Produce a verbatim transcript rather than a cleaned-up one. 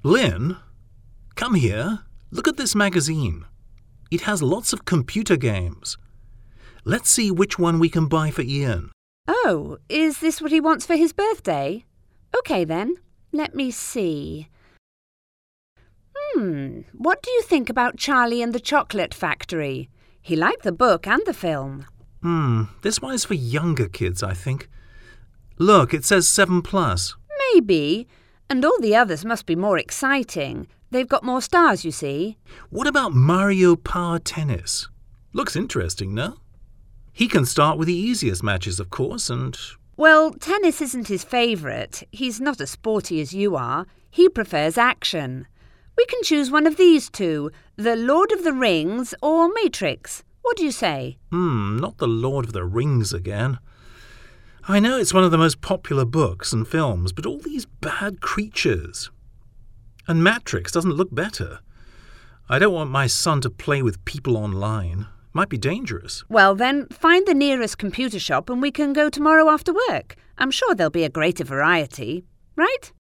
Lynn, come here. Look at this magazine. It has lots of computer games. Let's see which one we can buy for Ian. Oh, is this what he wants for his birthday? OK then, let me see. Hmm, what do you think about Charlie and the Chocolate Factory? He liked the book and the film. Hmm, this one is for younger kids, I think. Look, it says seven plus. Maybe, and all the others must be more exciting. They've got more stars, you see. What about Mario Power Tennis? Looks interesting, no? He can start with the easiest matches, of course, and... Well, tennis isn't his favourite. He's not as sporty as you are. He prefers action. We can choose one of these two, The Lord of the Rings or Matrix. What do you say? Hmm, not The Lord of the Rings again. I know it's one of the most popular books and films, but all these bad creatures. And Matrix doesn't look better. I don't want my son to play with people online. Might be dangerous. Well then, find the nearest computer shop and we can go tomorrow after work. I'm sure there'll be a greater variety, right?